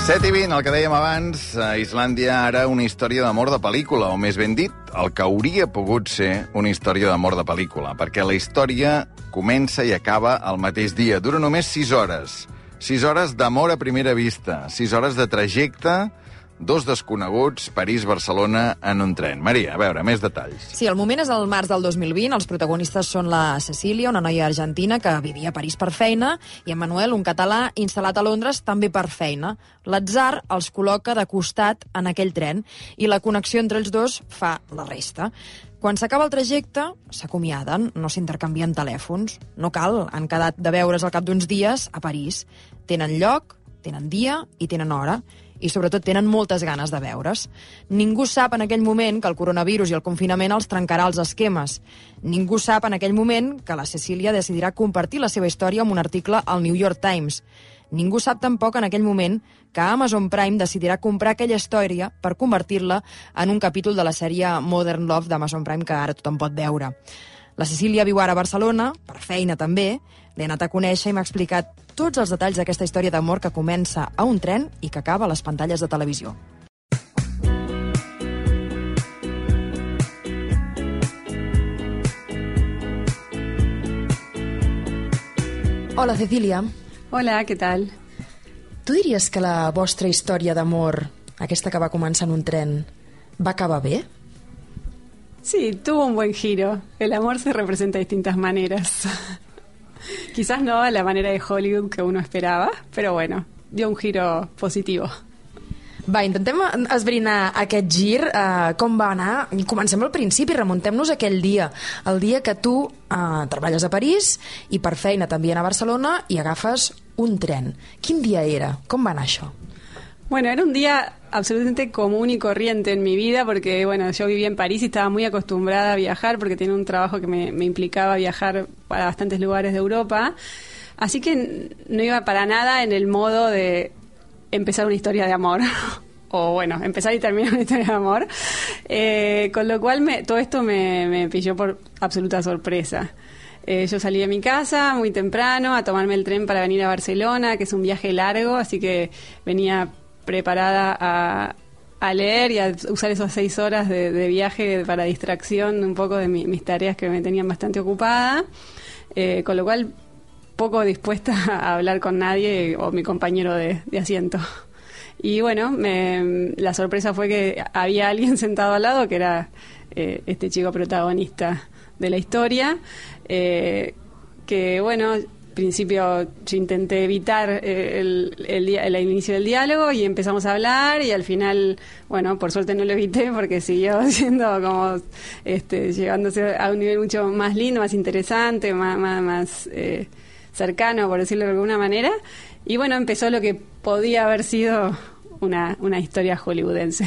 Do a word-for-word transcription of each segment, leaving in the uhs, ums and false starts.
set i vint, el que dèiem abans, a Islàndia ara una història d'amor de pel·lícula, o més ben dit, el que hauria pogut ser una història d'amor de pel·lícula, perquè la història comença i acaba al mateix dia. Dura només sis hores. Sis hores d'amor a primera vista, sis hores de trajecte, dos desconeguts, París-Barcelona, en un tren. Maria, a veure, més detalls. Sí, el moment és el març del dos mil vint. Els protagonistes són la Cecília, una noia argentina que vivia a París per feina, i en Manuel, un català instal·lat a Londres, també per feina. L'atzar els col·loca de costat en aquell tren i la connexió entre els dos fa la resta. Quan s'acaba el trajecte, s'acomiaden, no s'intercanvien telèfons. No cal, han quedat de veure's al cap d'uns dies a París. Tenen lloc, tenen dia i tenen hora. I sobretot tenen moltes ganes de veure's. Ningú sap en aquell moment que el coronavirus i el confinament els trencarà els esquemes. Ningú sap en aquell moment que la Cecília decidirà compartir la seva història amb un article al New York Times. Ningú sap tampoc en aquell moment que Amazon Prime decidirà comprar aquella història per convertir-la en un capítol de la sèrie Modern Love d'Amazon Prime que ara tothom pot veure. La Cecília viu ara a Barcelona, per feina també, l'he anat a conèixer i m'ha explicat tots els detalls d'aquesta història d'amor que comença a un tren i que acaba a les pantalles de televisió. Hola, Cecília. Hola, ¿qué tal? Tu diries que la vostra història d'amor, aquesta que va començar en un tren, va acabar bé? Sí, tuvo un buen giro. El amor se representa de distintas maneras. Quizás no a la manera de Hollywood que uno esperaba, pero bueno, dio un giro positivo. Va, intentem esbrinar aquest gir, eh, com va anar. Comencem al principi, remuntem-nos a aquell dia. El dia que tu eh, treballes a París i per feina també a Barcelona i agafes un tren. Quin dia era? Com va anar això? Bueno, era un día absolutamente común y corriente en mi vida porque, bueno, yo vivía en París y estaba muy acostumbrada a viajar porque tenía un trabajo que me, me implicaba viajar para bastantes lugares de Europa. Así que no iba para nada en el modo de empezar una historia de amor. O, bueno, empezar y terminar una historia de amor. Eh, con lo cual, me, todo esto me, me pilló por absoluta sorpresa. Eh, yo salí de mi casa muy temprano a tomarme el tren para venir a Barcelona, que es un viaje largo, así que venía preparada a, a leer y a usar esas seis horas de, de viaje para distracción un poco de mi, mis tareas que me tenían bastante ocupada, eh, con lo cual poco dispuesta a hablar con nadie o mi compañero de, de asiento. Y bueno, me, la sorpresa fue que había alguien sentado al lado que era eh, este chico protagonista de la historia, eh, que bueno... Al principio yo intenté evitar eh, el, el, el inicio del diálogo y empezamos a hablar y al final, bueno, por suerte no lo evité porque siguió siendo como este, llegándose a un nivel mucho más lindo, más interesante, más, más, más eh, cercano, por decirlo de alguna manera. Y bueno, empezó lo que podía haber sido una, una historia hollywoodense.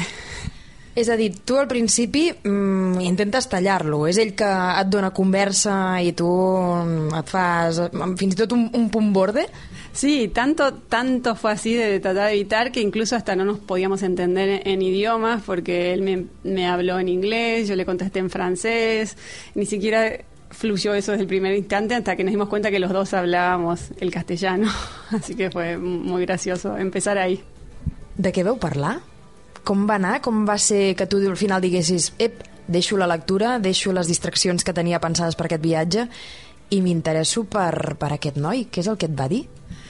És a dir, tu al principi mm, intentes tallar-lo. És ell que et dona conversa i tu et fas fins i tot un, un punt borde? Sí, tanto, tanto fue así de tratar de evitar que incluso hasta no nos podíamos entender en, en idiomas porque él me, me habló en inglés, yo le contesté en francés, ni siquiera fluyó eso desde el primer instante hasta que nos dimos cuenta que los dos hablábamos el castellano. Así que fue muy gracioso empezar ahí. De què veu parlar? Com va anar? Com va ser que tu al final diguessis ep, deixo la lectura, deixo les distraccions que tenia pensades per aquest viatge i m'interesso per, per aquest noi? Què és el que et va dir?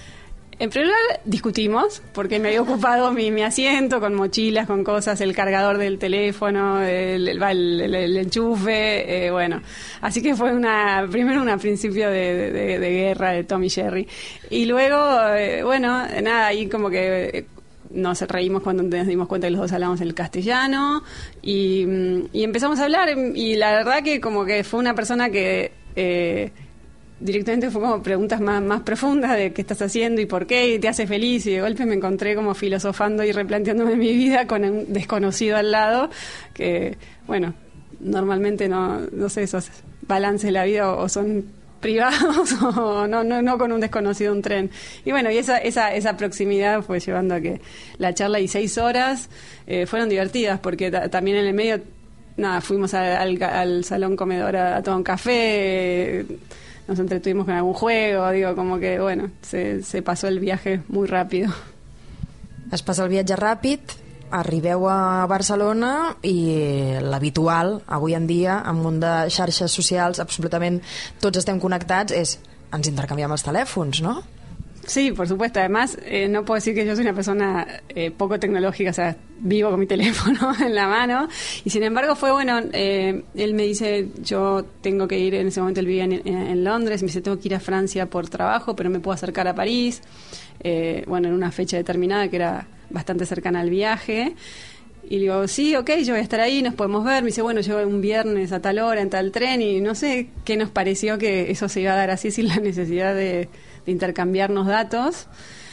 En primer lugar, discutimos, porque me había ocupado mi, mi asiento con mochilas, con cosas, el cargador del teléfono, el, el, el, el enchufe, eh, bueno. Así que fue una primero un principio de, de, de guerra de Tom y Jerry. Y luego, eh, bueno, nada, ahí como que... Eh, nos reímos cuando nos dimos cuenta que los dos hablábamos el castellano y, y empezamos a hablar y la verdad que como que fue una persona que eh, directamente fue como preguntas más, más profundas de qué estás haciendo y por qué y te hace feliz y de golpe me encontré como filosofando y replanteándome mi vida con un desconocido al lado que bueno, normalmente no, no sé, esos balances de la vida o, o son privados o no, no, no con un desconocido un tren. Y bueno, y esa, esa, esa proximidad fue llevando a que la charla y seis horas eh, fueron divertidas porque ta- también en el medio, nada, fuimos a, al, al salón comedor a, a tomar un café, eh, nos entretuvimos con algún juego, digo, como que bueno, se, se pasó el viaje muy rápido. Es passa el viatge ràpid, arribeu a Barcelona i l'habitual, avui en dia, en un munt de xarxes socials, absolutament tots estem connectats, és ens intercanviem els telèfons, no? Sí, por supuesto. Además, eh, no puedo decir que yo soy una persona eh, poco tecnológica, o sea, vivo con mi teléfono en la mano. Y sin embargo fue bueno, eh, él me dice, yo tengo que ir, en ese momento él vivía en, en, en Londres, me dice, tengo que ir a Francia por trabajo, pero me puedo acercar a París. Eh, bueno, en una fecha determinada que era bastante cercana al viaje. Y le digo, sí, ok, yo voy a estar ahí, nos podemos ver. Me dice, bueno, yo un viernes a tal hora en tal tren, y no sé qué nos pareció que eso se iba a dar así sin la necesidad de, de intercambiarnos datos.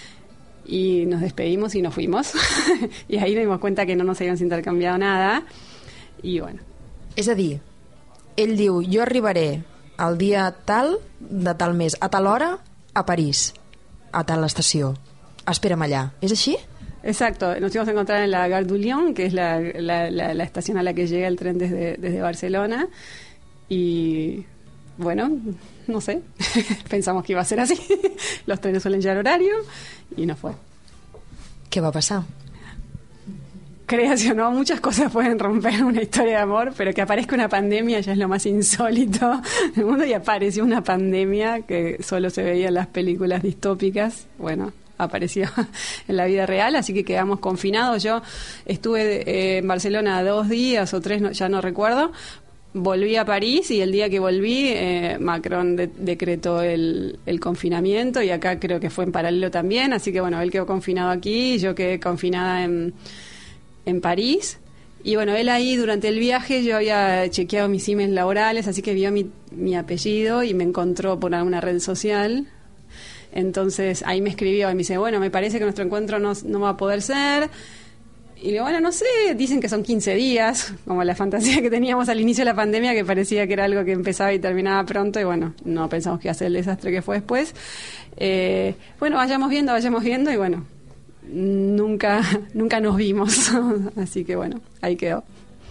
Y nos despedimos y nos fuimos. Y ahí nos dimos cuenta que no nos habíamos intercanviado nada. Y bueno. És a dir, ell diu, jo arribaré el dia tal, de tal mes, a tal hora, a París, a tal estació. Espera'm allà. És així? Exacto, nos íbamos a encontrar en la Gare du Lion, que es la, la, la, la estación a la que llega el tren desde, desde Barcelona, y bueno, no sé, pensamos que iba a ser así, los trenes suelen llegar horario, y no fue. Què va passar? Creas o no, muchas cosas pueden romper una historia de amor, pero que aparezca una pandemia ya es lo más insólito del mundo, y apareció una pandemia que solo se veía en las películas distópicas, bueno, apareció en la vida real, así que quedamos confinados. Yo estuve eh, en Barcelona dos días o tres, no, ya no recuerdo. Volví a París y el día que volví eh, Macron de- decretó el, el confinamiento, y acá creo que fue en paralelo también, así que bueno, él quedó confinado aquí, yo quedé confinada en, en París. Y bueno, él ahí durante el viaje, yo había chequeado mis emails laborales, así que vio mi, mi apellido y me encontró por alguna red social. Entonces ahí me escribió y me dice, bueno, me parece que nuestro encuentro no, no va a poder ser. Y le digo, bueno, no sé, dicen que son quince días, como la fantasía que teníamos al inicio de la pandemia, que parecía que era algo que empezaba y terminaba pronto, y bueno, no pensamos que iba a ser el desastre que fue después. Eh, bueno, vayamos viendo, vayamos viendo, y bueno, nunca, nunca nos vimos. Así que bueno, ahí quedó.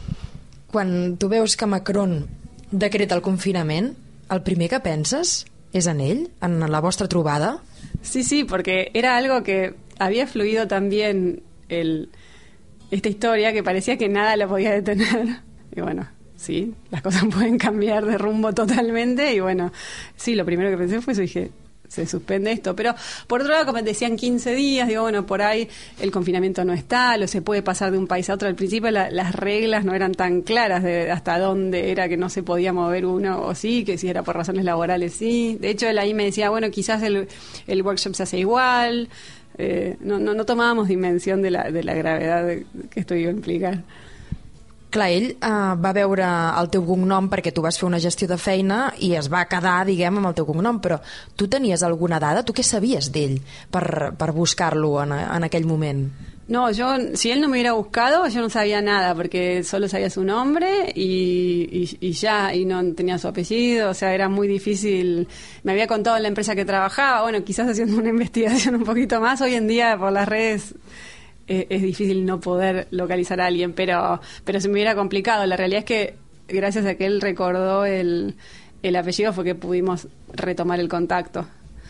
Quan tu veus que Macron decreta el confinament, el primer que penses és en ell, en la vostra trobada? Sí, sí, porque era algo que había fluido también el, esta historia, que parecía que nada la podía detener. Y bueno, sí, las cosas pueden cambiar de rumbo totalmente. Y bueno, sí, lo primero que pensé fue eso, dije, se suspende esto. Pero por otro lado, como decían quince días, digo, bueno, por ahí el confinamiento no está, lo se puede pasar de un país a otro. Al principio la, las reglas no eran tan claras de hasta dónde era que no se podía mover uno o sí, que si era por razones laborales sí. De hecho, él ahí me decía, bueno, quizás el, el workshop se hace igual. Eh, no, no, no tomábamos dimensión de la, de la gravedad de, que esto iba a implicar. Clar, ell eh, va veure el teu cognom perquè tu vas fer una gestió de feina i es va quedar, diguem, amb el teu cognom, però tu tenies alguna dada? Tu què sabies d'ell per, per buscar-lo en, en aquell moment? No, yo, si él no me hubiera buscado, yo no sabía nada, porque solo sabía su nombre y, y, y ya, y no tenía su apellido, o sea, era muy difícil. Me había contado en la empresa que trabajaba, bueno, quizás haciendo una investigación un poquito más. Hoy en día, por las redes, eh, es difícil no poder localizar a alguien, pero, pero se me hubiera complicado. La realidad es que, gracias a que él recordó el, el apellido, fue que pudimos retomar el contacto.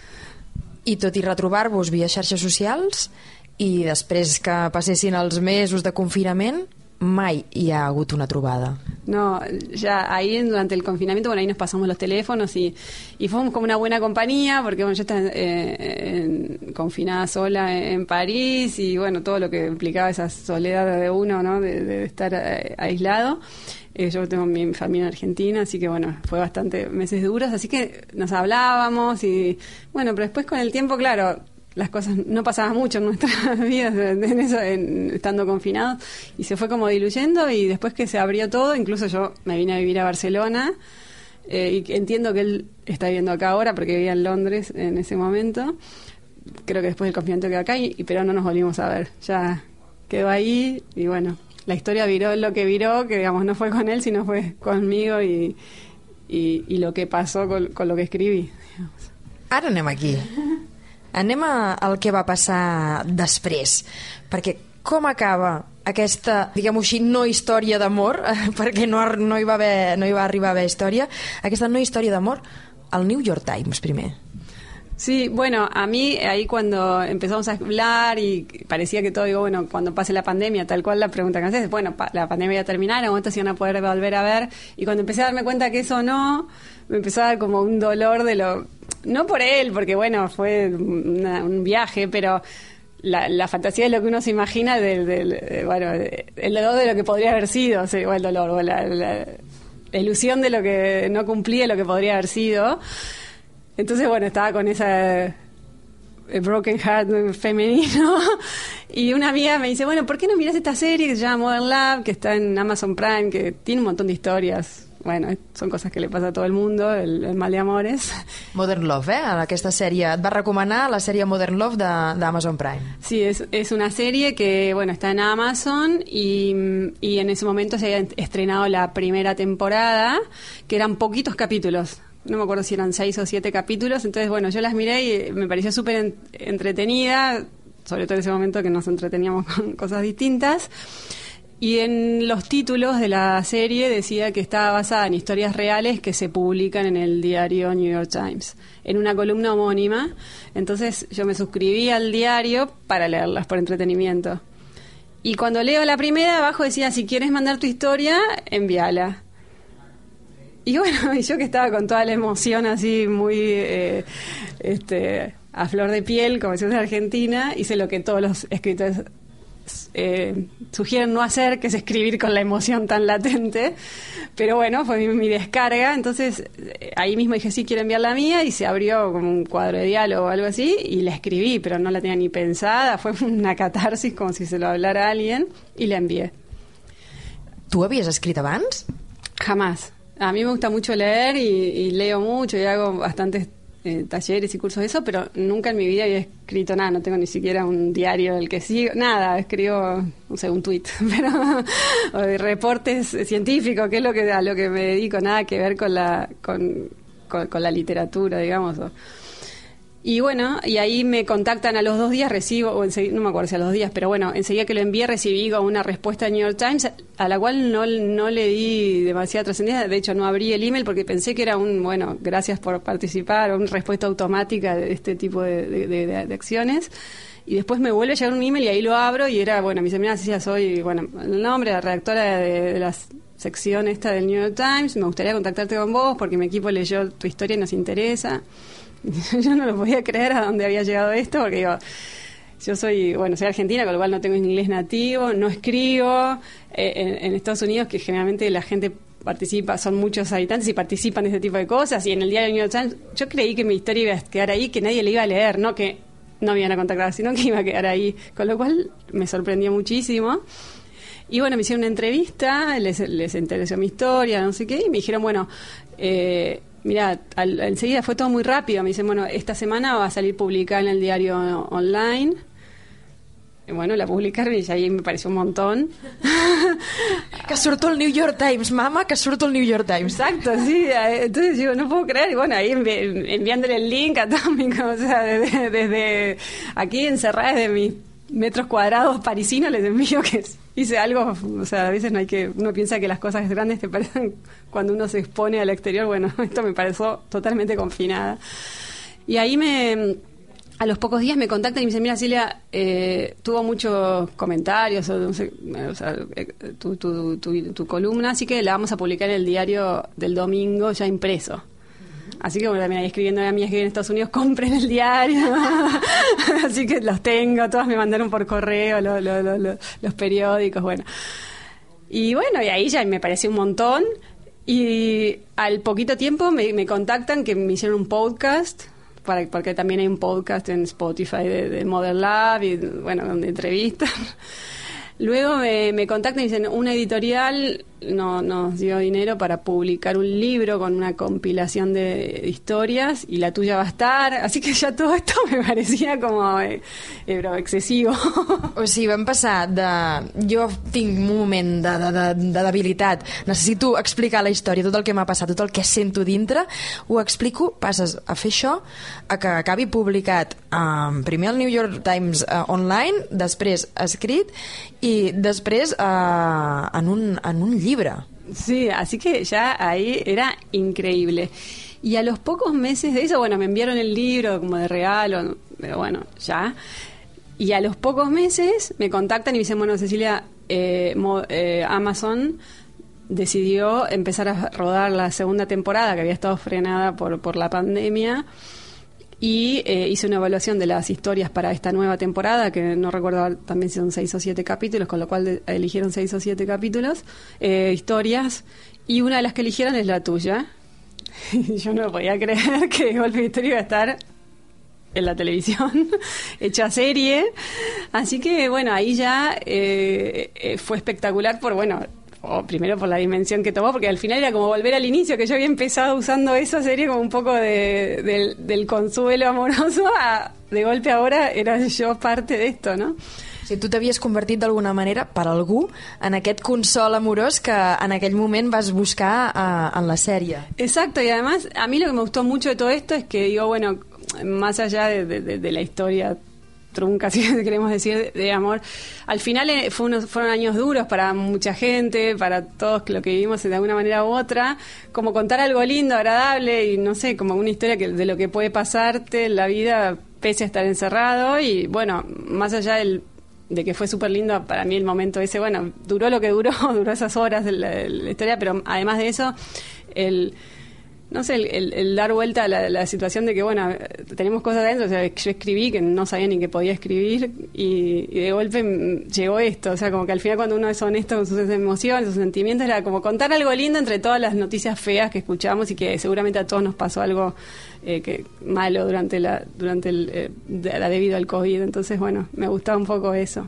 I tot i retrobar-vos via xarxes socials, i després que passessin els mesos de confinament, mai hi ha hagut una trobada. No, ya ahí durante el confinamiento, bueno, ahí nos pasamos los teléfonos y, y fuimos como una buena compañía, porque bueno, yo estaba eh, en, confinada sola en, en París, y bueno, todo lo que implicaba esa soledad de uno, ¿no? De, de estar eh, aislado. Eh, yo tengo mi familia en Argentina, así que bueno, fue bastante meses duros, así que nos hablábamos y bueno, pero después con el tiempo, claro, las cosas no pasaban mucho en nuestras vidas en eso, en, estando confinados, y se fue como diluyendo, y después que se abrió todo, incluso yo me vine a vivir a Barcelona, eh, y entiendo que él está viviendo acá ahora porque vivía en Londres en ese momento. Creo que después del confinamiento quedó acá, y, y pero no nos volvimos a ver, ya quedó ahí, y bueno, la historia viró lo que viró, que digamos no fue con él, sino fue conmigo y, y, y lo que pasó con, con lo que escribí, digamos. Ara anem aquí. Anem a, al que va passar després, perquè com acaba aquesta, diguem-ho així, no història d'amor, perquè no, no, hi va haver, no hi va arribar a haver història, aquesta no història d'amor, al New York Times primer. Sí, bueno, a mí ahí cuando empezamos a hablar y parecía que todo, digo, bueno, cuando pase la pandemia, tal cual la pregunta que haces, bueno, pa- la pandemia ya terminará, en un momento se van a poder volver a ver, y cuando empecé a darme cuenta que eso no, me empezó a dar como un dolor de lo... No por él, porque bueno, fue una, un viaje, pero la, la fantasía de lo que uno se imagina, del, del, eh, bueno, el dolor de lo que podría haber sido, o, sea, o el dolor, o la, la, la ilusión de lo que no cumplía lo que podría haber sido. Entonces, bueno, estaba con esa broken heart femenino y una amiga me dice, bueno, ¿por qué no miras esta serie que se llama Modern Love, que está en Amazon Prime, que tiene un montón de historias? Bueno, son cosas que le pasa a todo el mundo, el, el mal de amores. Modern Love, eh? Aquesta sèrie. Et va recomanar la sèrie Modern Love d'Amazon Prime. Sí, es, es una serie que, bueno, está en Amazon y, y en ese momento se había estrenado la primera temporada, que eran poquitos capítulos. No me acuerdo si eran seis o siete capítulos. Entonces, bueno, yo las miré y me pareció súper en, entretenida, sobre todo en ese momento que nos entreteníamos con cosas distintas. Y en los títulos de la serie decía que estaba basada en historias reales que se publican en el diario New York Times, en una columna homónima. Entonces yo me suscribí al diario para leerlas por entretenimiento. Y cuando leo la primera, abajo decía, si quieres mandar tu historia, envíala. Y bueno, y yo que estaba con toda la emoción así muy eh, este, a flor de piel, como decimos en Argentina, hice lo que todos los escritores eh, sugieren no hacer, que es escribir con la emoción tan latente. Pero bueno, fue mi, mi descarga. Entonces eh, ahí mismo dije, sí, quiero enviar la mía, y se abrió como un cuadro de diálogo o algo así, y la escribí, pero no la tenía ni pensada. Fue una catarsis, como si se lo hablara a alguien, y la envié. Tu havies escrit abans? Jamás. A mí me gusta mucho leer y, y leo mucho y hago bastantes eh, talleres y cursos de eso, pero nunca en mi vida había escrito nada. No tengo ni siquiera un diario del que sigo, nada. Escribo, no sé, un tuit, pero o de reportes científicos, que es lo que a lo que me dedico, nada que ver con la con, con, con la literatura, digamos. O, y bueno, y ahí me contactan a los dos días, recibo, o enseguida, no me acuerdo si a los dos días, pero bueno, enseguida que lo envié recibí una respuesta de New York Times, a la cual no, no le di demasiada trascendencia. De hecho, no abrí el email porque pensé que era un, bueno, gracias por participar, o una respuesta automática de este tipo de, de, de, de acciones. Y después me vuelve a llegar un email y ahí lo abro y era, bueno, me dice, mira, Cecilia, soy, bueno, el nombre, la redactora de, de la sección esta del New York Times, me gustaría contactarte con vos porque mi equipo leyó tu historia y nos interesa. Yo no lo podía creer a dónde había llegado esto, porque digo, yo soy, bueno, soy argentina, con lo cual no tengo inglés nativo, no escribo. Eh, en, en Estados Unidos, que generalmente la gente participa, son muchos habitantes y participan de este tipo de cosas, y en el diario New York Times, yo creí que mi historia iba a quedar ahí, que nadie le iba a leer, no que no me iban a contactar, sino que iba a quedar ahí, con lo cual me sorprendió muchísimo. Y bueno, me hicieron una entrevista, les, les interesó mi historia, no sé qué, y me dijeron, bueno, eh, mira, al, enseguida fue todo muy rápido. Me dicen, bueno, esta semana va a salir publicada en el diario online. Y bueno, la publicaron y ahí me pareció un montón. Que surto el New York Times, mama, que surto el New York Times. Exacto, sí. Entonces digo, no puedo creer. Y bueno, ahí envi- enviándole el link a todos mis, o sea, desde, desde aquí encerrada desde mis metros cuadrados parisinos, les envío que hice algo. O sea, a veces no hay que, uno piensa que las cosas grandes te parecen cuando uno se expone al exterior. Bueno, esto me pareció totalmente confinada. Y ahí me, a los pocos días me contactan y me dicen, mira, Celia, eh, tuvo muchos comentarios, o, no sé, o sea, tu, tu, tu, tu columna, así que la vamos a publicar en el diario del domingo ya impreso. Así que bueno, también ahí escribiendo a amigas que viven en Estados Unidos, compren el diario. Así que los tengo, todas me mandaron por correo lo, lo, lo, lo, los periódicos, bueno. Y bueno, y ahí ya me pareció un montón. Y al poquito tiempo me, me contactan que me hicieron un podcast, para, porque también hay un podcast en Spotify de, de Modern Love, y bueno, donde entrevistan. Luego me, me contactan y dicen, una editorial no, nos dio dinero para publicar un libro con una compilación de historias, y la tuya va a estar. Así que ya todo esto me parecía como eh, eh, però excessiu. O sigui, vam passar de... Jo tinc un moment de, de, de, de debilitat, necessito explicar la història, tot el que m'ha passat, tot el que sento dintre, ho explico, passes a fer això, a que acabi publicat um, primer al New York Times uh, online, després escrit, y després uh, en, un, en un llibre. Sí, así que ya ahí era increíble. Y a los pocos meses de eso, bueno, me enviaron el libro como de regalo, pero bueno, ya. Y a los pocos meses me contactan y me dicen, bueno, Cecilia, eh, mo, eh, Amazon decidió empezar a rodar la segunda temporada, que había estado frenada por, por la pandemia, y eh, hice una evaluación de las historias para esta nueva temporada, que no recuerdo también si son seis o siete capítulos, con lo cual de, eligieron seis o siete capítulos, eh, historias, y una de las que eligieron es la tuya. Yo no podía creer que Golpe de Historia iba a estar en la televisión, hecha serie. Así que, bueno, ahí ya eh, eh, fue espectacular por, bueno, o primero por la dimensión que tomó, porque al final era como volver al inicio, que yo había empezado usando esa serie como un poco de, de, del consuelo amoroso, a, de golpe ahora era yo parte de esto, ¿no? Si tu t'havies convertit d'alguna manera, per algú, en aquest consol amorós que en aquell moment vas buscar a, en la sèrie. Exacto, y además a mí lo que me gustó mucho de todo esto es que digo, bueno, más allá de, de, de la historia trunca, si queremos decir, de, de amor, al final eh, fue unos, fueron años duros para mucha gente, para todos lo que vivimos de alguna manera u otra, como contar algo lindo, agradable y no sé, como una historia que, de lo que puede pasarte en la vida pese a estar encerrado. Y bueno, más allá del de que fue súper lindo para mí el momento ese, bueno, duró lo que duró, duró esas horas de la, de la historia, pero además de eso, el no sé, el, el, el dar vuelta a la, la situación de que, bueno, tenemos cosas adentro, o sea, yo escribí que no sabía ni que podía escribir y, y de golpe llegó esto, o sea, como que al final cuando uno es honesto con sus emociones, sus sentimientos, era como contar algo lindo entre todas las noticias feas que escuchamos y que seguramente a todos nos pasó algo eh, que malo durante la durante el, eh, la, debido al COVID. Entonces, bueno, me gustaba un poco eso.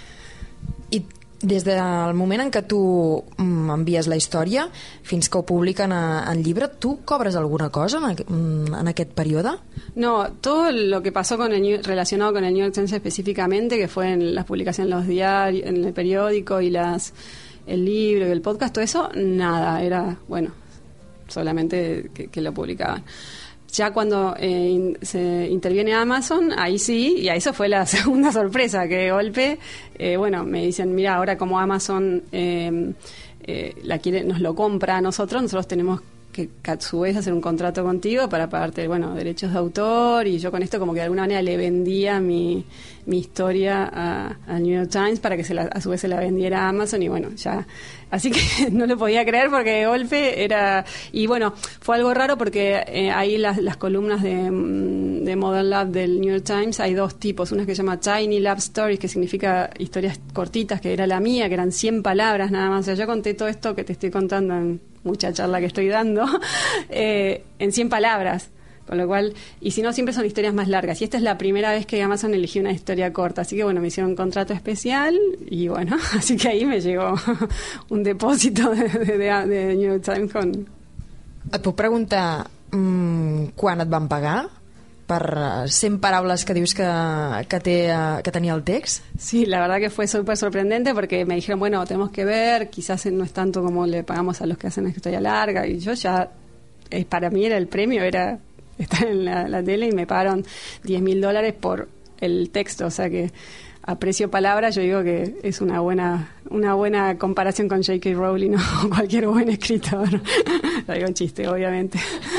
I des del moment en què tu mm, envies la història fins que ho publiquen a, en llibre, tu cobres alguna cosa en, en aquest període? No, todo lo que pasó con el, relacionado con el New York Times específicamente, que fue en las publicaciones en los diarios, en el periódico y las el libro y el podcast, todo eso, nada, era, bueno, solamente que, que lo publicaban. Ya cuando eh, in, se interviene Amazon, ahí sí, y a eso fue la segunda sorpresa, que de golpe, eh, bueno, me dicen, mira, ahora como Amazon eh, eh, la quiere, nos lo compra a nosotros, nosotros tenemos que, que a su vez hacer un contrato contigo para pagarte, bueno, derechos de autor, y yo con esto como que de alguna manera le vendía mi, mi historia a, a New York Times para que se la, a su vez se la vendiera a Amazon, y bueno, ya... Así que no lo podía creer porque de golpe era... Y bueno, fue algo raro porque eh, ahí las, las columnas de, de Modern Love del New York Times hay dos tipos. Una que se llama Tiny Love Stories, que significa historias cortitas, que era la mía, que eran cien palabras nada más. O sea, yo conté todo esto que te estoy contando en mucha charla que estoy dando, eh, en cien palabras. Con lo cual, y si no, siempre son historias más largas. Y esta es la primera vez que Amazon eligió una historia corta. Así que bueno, me hicieron un contrato especial y bueno, así que ahí me llegó un depósito de, de, de, de New York Times con... Et puc preguntar mmm, quan et van pagar per cent paraules que dius que, que, té, que tenia el text? Sí, la verdad que fue súper sorprendente porque me dijeron, bueno, tenemos que ver, quizás no es tanto como le pagamos a los que hacen historia larga. Y yo ya, eh, para mí era el premio, era... estar en la, la tele, y me pagaron diez mil dólares por el texto, o sea que a precio palabra yo digo que es una buena una buena comparación con J K Rowling o cualquier buen escritor. Lo digo en chiste, obviamente.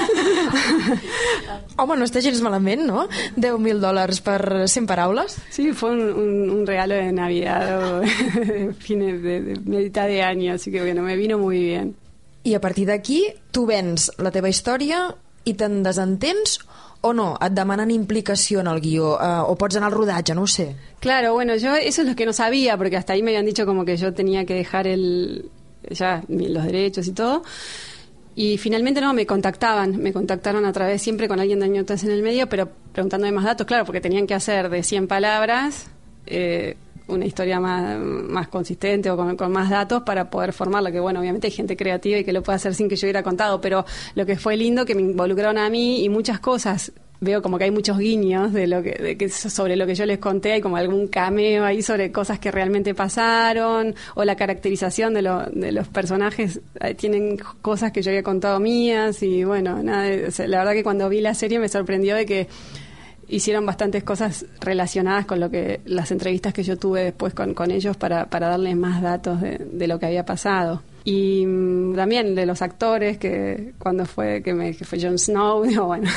Home, no està gens malament, no? deu mil dòlars per cent paraules? Sí, fue un, un, un regalo de Navidad o de, fines de, de mitad de año, así que bueno, me vino muy bien. I a partir d'aquí tu vens la teva història i te'n desentens o no? Et demanen implicació en el guió eh, o pots anar al rodatge, no ho sé. Claro, bueno, yo eso es lo que no sabía, porque hasta ahí me habían dicho como que yo tenía que dejar el ya los derechos y todo. Y finalmente no, me contactaban, me contactaron a través siempre con alguien de New York Times en el medio, pero preguntándome más datos, claro, porque tenían que hacer de cien palabras eh, una historia más, más consistente o con, con más datos para poder formarla, que bueno, obviamente hay gente creativa y que lo puede hacer sin que yo hubiera contado, pero lo que fue lindo que me involucraron a mí y muchas cosas. Veo como que hay muchos guiños de lo que, de que sobre lo que yo les conté, hay como algún cameo ahí sobre cosas que realmente pasaron, o la caracterización de, lo, de los personajes, eh, tienen cosas que yo había contado mías, y bueno, nada, o sea, la verdad que cuando vi la serie me sorprendió de que hicieron bastantes cosas relacionadas con lo que las entrevistas que yo tuve después con, con ellos para, para darles más datos de, de lo que había pasado. Y mmm, también de los actores, que cuando fue que, me, que fue Jon Snow, digo, bueno.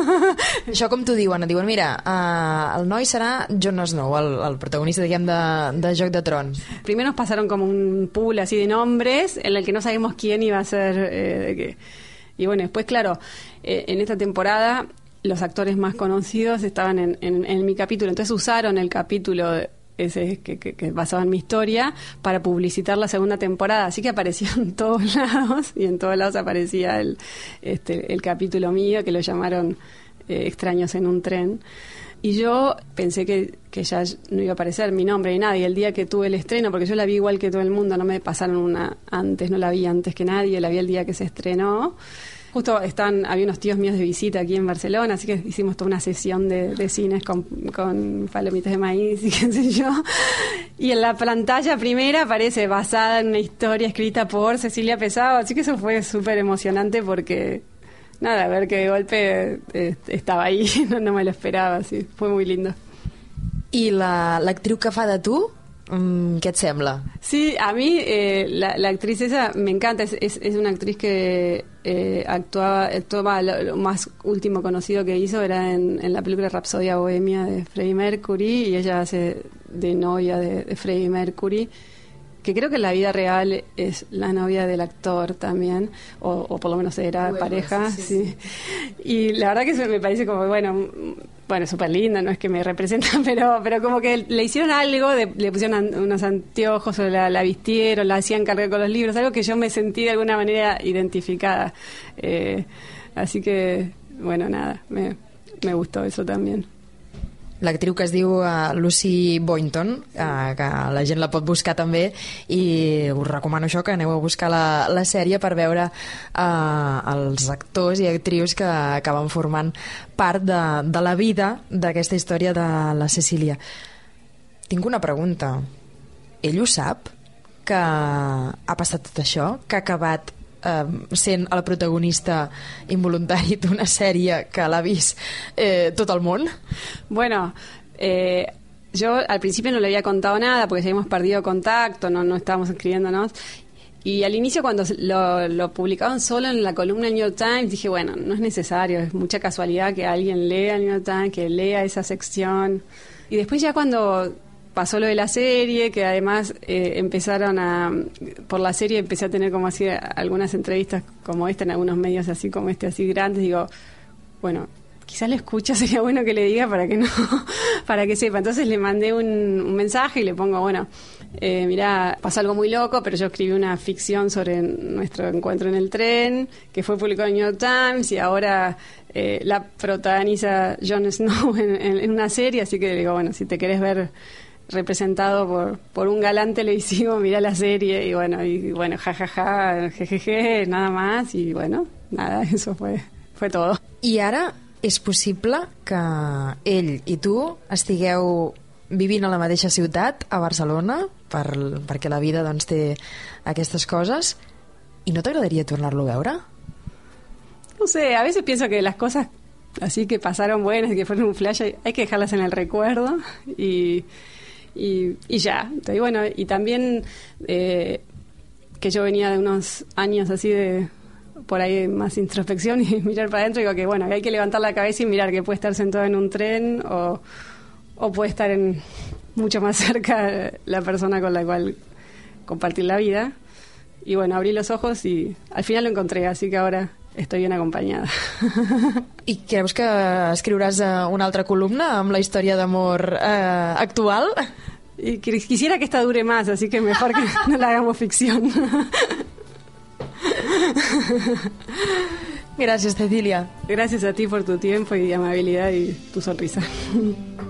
Això com t'ho diuen? Et diuen, mira, uh, el noi serà Jon Snow, el, el protagonista, diguem, de, de Joc de Trons. Primero nos pasaron como un pool así de nombres en el que no sabemos quién iba a ser eh, de qué. Y bueno, después, claro, eh, en esta temporada los actores más conocidos estaban en, en, en mi capítulo, entonces usaron el capítulo de, ese que, que, que basaba en mi historia para publicitar la segunda temporada, así que apareció en todos lados y en todos lados aparecía el, este, el capítulo mío, que lo llamaron eh, Extraños en un tren, y yo pensé que, que ya no iba a aparecer mi nombre ni nada, y el día que tuve el estreno, porque yo la vi igual que todo el mundo, no me pasaron una antes, no la vi antes que nadie, la vi el día que se estrenó. Justo están, había unos tíos míos de visita aquí en Barcelona, así que hicimos toda una sesión de, de cines con, con palomitas de maíz y qué sé yo. Y en la pantalla primera aparece basada en una historia escrita por Cecilia Pesado, así que eso fue súper emocionante porque, nada, ver que de golpe eh, estaba ahí, no, no me lo esperaba, sí, fue muy lindo. I la, l'actriu que fa de tu, mm, què et sembla? Sí, a mí eh, la, la actriz esa me encanta, es, es, es una actriz que eh, actuaba, actuaba lo, lo más último conocido que hizo era en, en la película Rapsodia Bohemia de Freddie Mercury, y ella hace de novia de, de Freddie Mercury, que creo que en la vida real es la novia del actor también, o, o por lo menos era bueno, pareja, sí, sí. sí. Y la verdad que eso me parece como, bueno, bueno, súper linda, no es que me representan, pero pero como que le hicieron algo, de, le pusieron unos anteojos, o la, la vistieron, la hacían cargar con los libros, algo que yo me sentí de alguna manera identificada. Eh, así que, bueno, nada, me, me gustó eso también. L'actriu que es diu uh, Lucy Boynton, uh, que la gent la pot buscar també, i us recomano això, que aneu a buscar la, la sèrie per veure uh, els actors i actrius que acaben formant part de, de la vida d'aquesta història de la Cecília. Tinc una pregunta. Ell ho sap, que ha passat tot això, que ha acabat Uh, sent el protagonista involuntari d'una sèrie que l'ha vist eh, tot el món? Bueno, eh, yo al principio no le había contado nada porque ya habíamos perdido contacto, no, no estábamos escribiéndonos, y al inicio cuando lo, lo publicaban solo en la columna del New York Times dije, bueno, no es necesario, es mucha casualidad que alguien lea el New York Times, que lea esa sección, y después ya cuando pasó lo de la serie, que además eh, empezaron a, por la serie empecé a tener como así algunas entrevistas como esta en algunos medios así como este, así grandes, digo, bueno, quizás lo escucha, sería bueno que le diga para que no, para que sepa. Entonces le mandé un, un mensaje y le pongo, bueno, eh, mirá, pasó algo muy loco, pero yo escribí una ficción sobre nuestro encuentro en el tren, que fue publicado en New York Times, y ahora eh, la protagoniza Jon Snow en, en, en una serie, así que le digo, bueno, si te querés ver representado por, por un galán televisivo, mirá la serie, y bueno, y bueno, jajaja, jejeje, nada más, y bueno, nada, eso fue, fue todo. I ara és possible que ell i tu estigueu vivint a la mateixa ciutat, a Barcelona, per, perquè la vida doncs té aquestes coses, i no t'agradaria tornar-lo a veure? No sé, a veces pienso que las cosas así que pasaron buenas, que fueron un flash, hay que dejarlas en el recuerdo, y Y, y ya, y bueno, y también eh, que yo venía de unos años así de por ahí más introspección y mirar para adentro, digo que bueno, que hay que levantar la cabeza y mirar que puede estar sentado en un tren o, o puede estar en mucho más cerca la persona con la cual compartir la vida. Y bueno, abrí los ojos y al final lo encontré, así que ahora estoy bien acompañada. I creus que escriuràs una altra columna amb la història d'amor eh, actual? Y quisiera que esta dure más, así que mejor que no la hagamos ficción. Gracias, Cecilia. Gracias a ti por tu tiempo y amabilidad y tu sonrisa.